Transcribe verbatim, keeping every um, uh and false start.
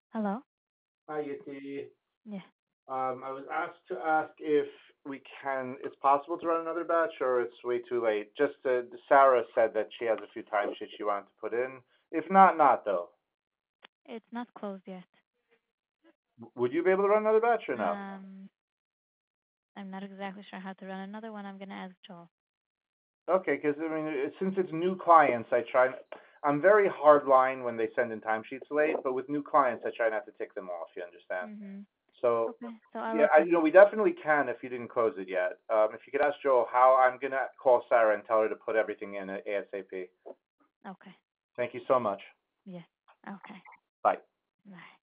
Hello? Hi, Yeti. Yeah. Um, I was asked to ask if we can, it's possible to run another batch or it's way too late. Just uh, Sarah said that she has a few timesheets she wanted to put in. If not, not though. It's not closed yet. W- Would you be able to run another batch or no? Um, I'm not exactly sure how to run another one. I'm gonna ask Joel. Okay, because I mean, it- since it's new clients, I try. I'm very hard line when they send in timesheets late, but with new clients, I try not to tick them off. You understand? Mhm. So, Okay. So I'll yeah, let I, them you know, know. we definitely can if you didn't close it yet. Um, if you could ask Joel how I'm gonna call Sarah and tell her to put everything in at ASAP. Okay. Thank you so much. Yeah. Okay. Bye. Bye.